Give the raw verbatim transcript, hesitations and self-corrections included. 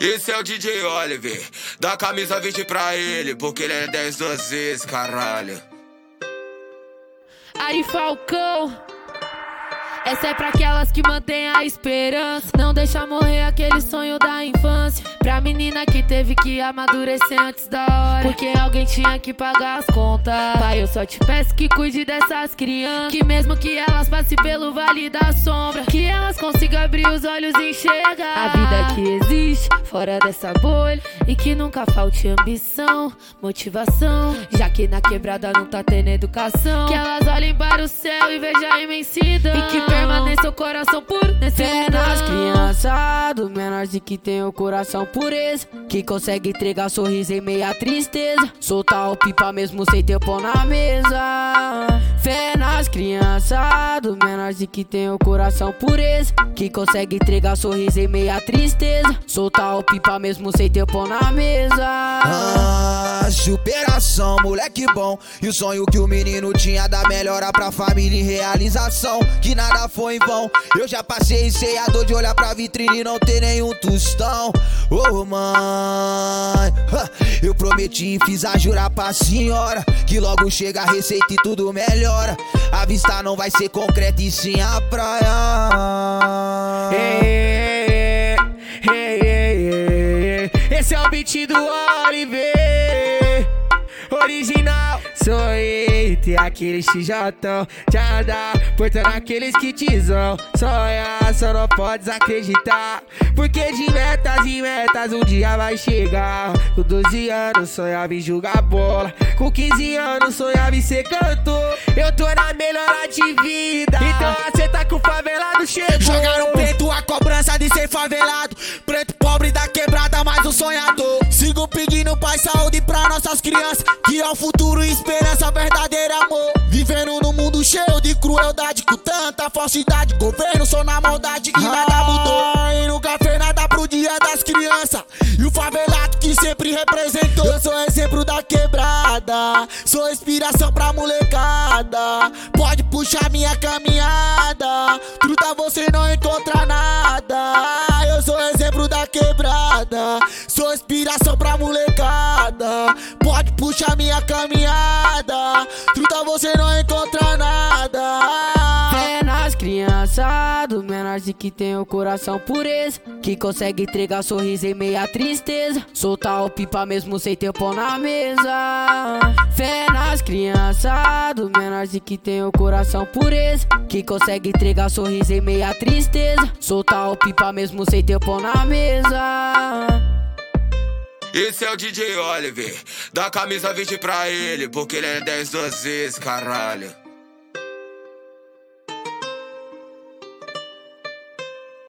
Esse é o D J Oliver, dá camisa vinte pra ele, porque ele é dez, duas vezes, caralho. Aí Falcão, essa é pra aquelas que mantêm a esperança, não deixa morrer aquele sonho da infância. Pra menina que teve que amadurecer antes da hora, porque alguém tinha que pagar as contas. Pai, eu só te peço que cuide dessas crianças, que mesmo que elas passem pelo vale da sombra, que elas consigam abrir os olhos e enxergar a vida que existe fora dessa bolha, e que nunca falte ambição, motivação, já que na quebrada não tá tendo educação. Que elas olhem para o céu e vejam a imensidão, e que permaneça o coração puro nesse Fé nas crianças, do menores que tem o coração pureza, que consegue entregar sorriso em meio à tristeza, soltar o pipa mesmo sem ter pão na mesa. Fé nas crianças, do menores que tem o coração pureza, que consegue entregar sorriso em meio à tristeza, soltar o pipa mesmo sem ter pão na mesa. Ah, superação, moleque bom, e o sonho que o menino tinha da melhora pra família em realização, que nada foi em vão. Eu já passei sei a dor de olhar pra vitrine e não ter nenhum tostão. Oh mãe, eu prometi e fiz a jurar pra senhora, que logo chega a receita e tudo melhora. A vista não vai ser concreta e sim a praia. Hey, hey, hey, hey. Esse é o beat do Oliver, original. Sonhei ter aquele X J, já andar portando aqueles kitzão. Sonhar, só não podes acreditar, porque de metas e metas um dia vai chegar. Com doze anos sonhava em jogar bola, com quinze anos sonhava em ser cantor. Eu tô na melhora de vida, então aceita que o favelado chegou. Jogaram preto a cobrança de ser favelado, preto pobre da quebrada, mas um sonhador. Sigo pedindo paz, saúde pra nossas crianças, que é o futuro e esperança, verdadeiro amor. Vivendo num mundo cheio de crueldade, com tanta falsidade, governo só na maldade e nada mudou. E nunca fez nada pro dia das crianças, e o favelado que sempre representou. Eu sou exemplo da quebrada, sou inspiração pra molecada. Pode puxar minha caminhada, truta você não encontra nada. Eu sou exemplo da quebrada, sou inspiração pra molecada. Pode puxar minha caminhada, truta você não encontra nada. Fé nas crianças, do menores que tem o coração pureza, que consegue entregar sorriso em meio à tristeza, soltar o pipa mesmo sem ter pão na mesa. Fé nas crianças, do menores que tem o coração pureza, que consegue entregar sorriso em meio à tristeza, soltar o pipa mesmo sem ter pão na mesa. Esse é o D J Oliver, dá camisa vinte pra ele, porque ele é dez, duas vezes, caralho.